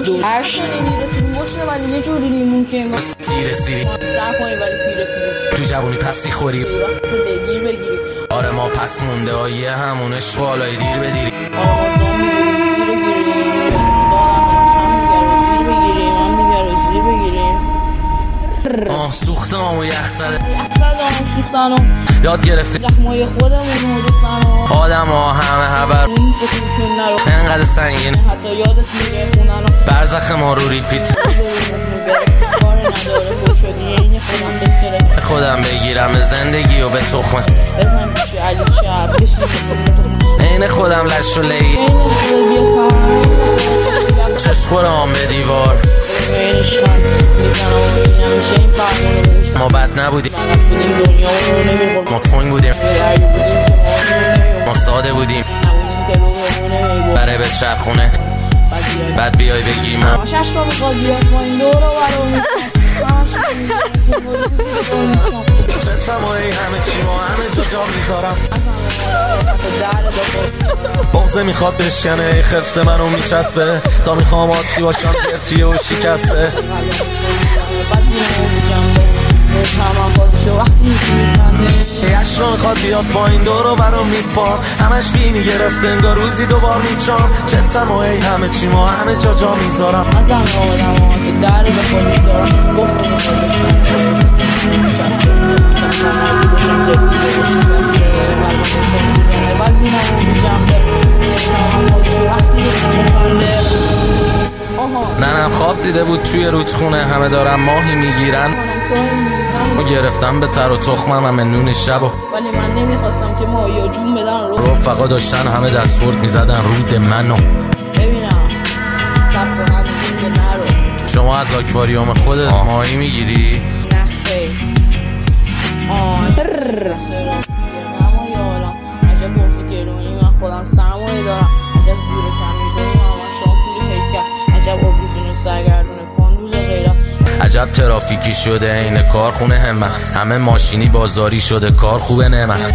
دو 8 رسیدیم بشنه ولی یه جوری لیمون که سیر سر کنی ولی پیره تو جوونی پسی خوری واسه بگیری آره ما پس مونده های همونه شوالای دیر بدیری آره ما زامبی بودیم زیر گیریم دانم زیر بگیریم سوختم و یخ زده سوختن و یاد گرفته زخمای خودمون رو دوستن و آدم ها همه هبر اون بخون نرو انقدر سنگین حتی یادت میره خونن و برزخ ما رو ریپیت کار نداره خوشدی اینی خودم بگیرم زندگی و به تخمه بزن پیشی علی شب بشین این خودم لش و لی این خودت بیا سمن چشخورم به دیوار اینش خند میزنم و میگم میشه این فرمون رو بگیشتم ما بد نبودیم بلد بودیم دنیا رو نمیخورم ما توین بودیم درگی بودیم که ما ساده بودیم نبودیم که رو نمیبورم برای به چرخونه بعد بیای بگیم همش اشرا بخواد بیاد با این دور رو برو میکنم تمایی همه چی ما همه جا میذارم بغزه میخواد بشکنه خفته منو میچسبه تا میخوام عادی باشم زرتیه و شکسته اشرا میخواد بیاد پایین دورو برام میپا همش بینی گرفته انگار روزی دوبار میچام چه تمایی همه چی ما همه جا میذارم از همه آدم ها که در به خود میذارم گفتم میخواد بشکنه ننم خواب دیده بود توی رودخونه همه دارن ماهی میگیرن و گرفتم به تر و تخمم همه نون شب ولی من نمیخواستم که ماهی جون بدن رفقا داشتن همه دستورد میزدن رود منو ببینم سب کن حد نرو شما از آکواریوم خودت ماهی میگیری؟ نه خیلی اما یالا عجب بغضی گرونی من خودم سرمایه دارم عجب زور کمیدونی من شامپولی هیکل عجب آبیزون سرگردونه پاندول غیره عجب ترافیکی شده این کارخونه همه ماشینی بازاری شده کار خوبه نه من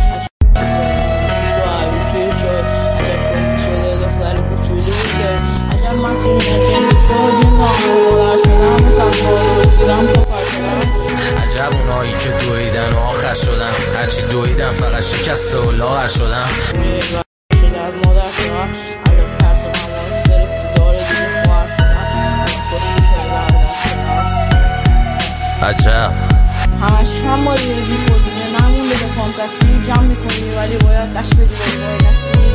عجب اونایی که دویدن و آخر شدن هرچی دویدن فقط شکسته و لاغر شدن عجب همش هم با دیگه خودیه نمونده به فانتاسی جمع میکنی ولی باید دشت بدی باید نسیمی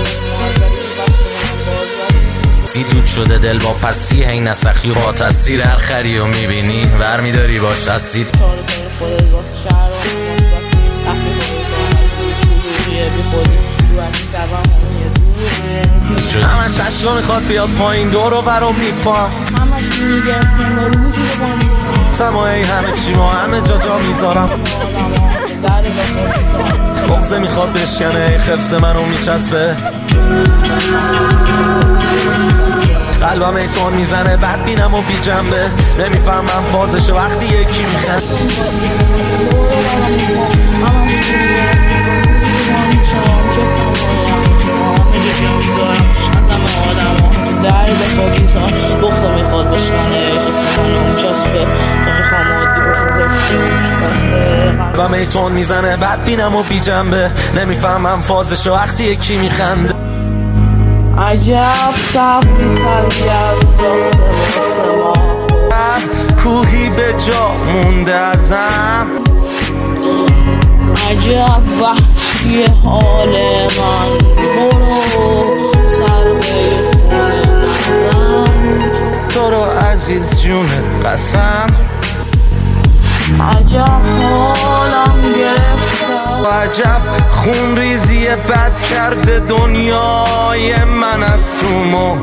سی دود شده دل با پسی هی نسخی و با تصیر هر خری رو میبینی ور میداری باش اسید چاره کنی خودت واسه شهر و بس تخمی کنی شروعیه بی خودی دوارش دوام همونیه دوره همش اشکا میخواد بیاد پایین دورو برام میپا همش میگرفتیم و روزی رو با میشون تمایی همه چی ما همه جا میذارم بغزه میخواد بشکنه خفته منو میچسبه قلبم ایتون میزنه بد بینم و بی جنبه نمیفهمم فازش وقتی یکی میخند از همه آدم ها در به خودیزان بغزه میخواد بشکنه خفته منو میچسبه نمیخوام عادی باشم زرفتی و شکسته قلبم ایتون میزنه بد بینم و بی جنبه نمیفهمم فازش وقتی یکی میخند عجب صبری طبیعت ساخته واسه ما کوهی به جا مونده ازم عجب وحشی حال من برو سر به خونه نزن تو رو عزیز جون قسم عجب حالم گرفته عجب خون ریزی بد کرده دنیای من از تو مو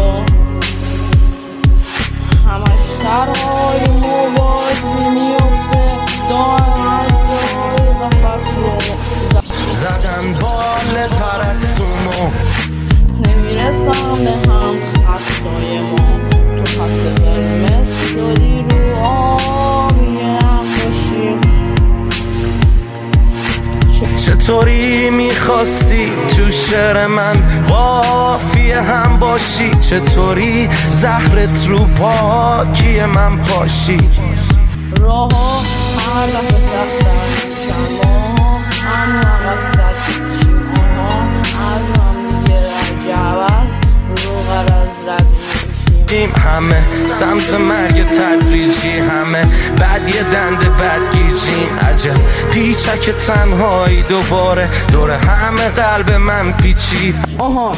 همش سرهای موازی میفته دارم از رای قفص رو زدن بال پرستونو نمیرسم به هم خطای ما تو خط قرمز شدی رو آبی نقاشی چه چطوری میخواستی تو شعر من قافیه هم باشی، چطوری زهرت رو پاکی من پاشی. راه ها هر دفعه سختر میشن، ماها هم عقب سد میشیم، آنها از هم دیگه عجب است رو غرض رد میشیم. همه سمت مرگ تدریجی، همه بعد یه دنده بدگیجیم. عجب پیچک تنهایی دوباره دور همه قلب من پیچید. آها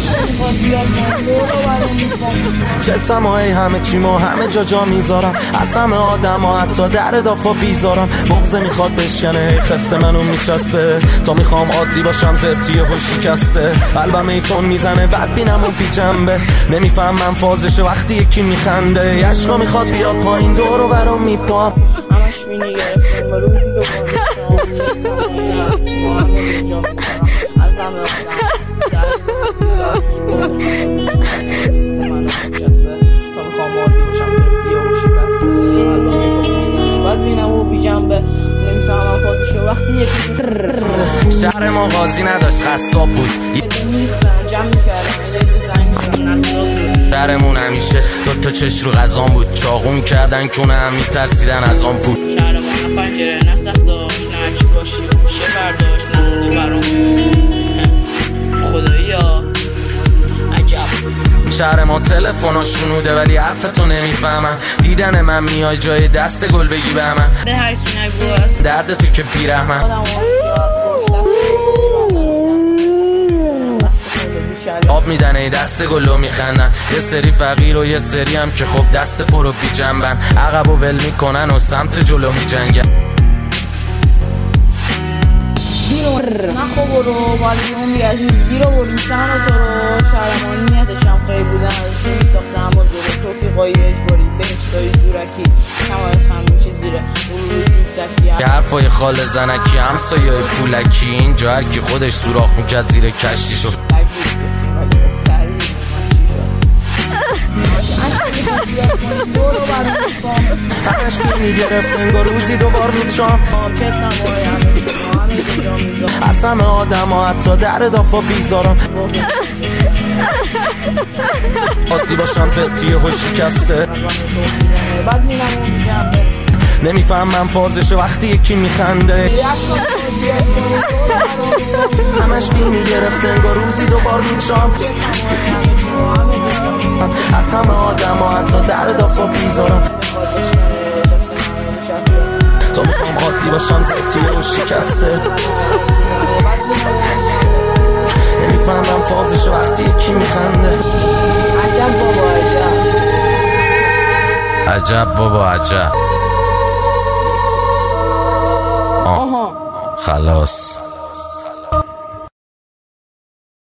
چتم های همه چیمو همه جا میذارم، از همه آدم ها حتی در دافا بیزارم. بغضه میخواد بشکنه خفت منو میچسبه، تا میخوام عادی باشم زرتیه و شکسته. قلبم ایتون میزنه بد بینم و بی جنبه، نمیفهمم فازشه وقتی یکی میخنده. عشقا میخواد بیاد پایین دورو برام میپام، همش بینی گرفتم و روزی دوباره از همه شهر ما قاضی نداشت خستاب بود، جمع میکردم یه زنگ نسلات بود. شهرمون همیشه دوتا چش رو غذام بود، چاقون کردن کونه هم میترسیدن از آن بود. شهر ما نه پنجره نه سخت داشت، نه هرچی باشی میشه برداشت، نمونده برام خدایا عجب. شهر ما تلفن ها شنوده ولی حرفتو نمیفهمن، دیدن من میای جای دست گل بگی به من، به هر کی نگو است درد تو که بیرحمن. آب میدن ای دست گلو میخندن، یه سری فقیر و یه سری هم که خب دست پرو بی جنبن، عقب و ول میکنن و سمت جلو میجنگن. نخو برو ولی عمری عزیز گیر آوردیم سن و تو رو. شهرمانی نیتشم خیلی بودن ازشون میساختم و دور توفیقایی اجباری بهشتایی دورکی کمایت خم میشه زیره یه حرفای خال زنکی همسایه پولکی، اینجا هر کی خودش سوراخ میکرد زیر کشتی شد. همش بینی گرفت انگار روزی دوبار میچام، از همه آدم ها حتی در دافا بیزارم. عادی باشم زرتیه و شکسته، نمیفهمم فازشه وقتی یکی میخنده. همش بینی گرفت انگار روزی دوبار میچام، از همه آدم ها حتی در دافا بیزارم. تا میخوام عادی باشم زرتیه و شکسته، نمیفهمم فازش وقتی یکی میخنده. عجب بابا عجب، عجب بابا عجب. آها خلاص.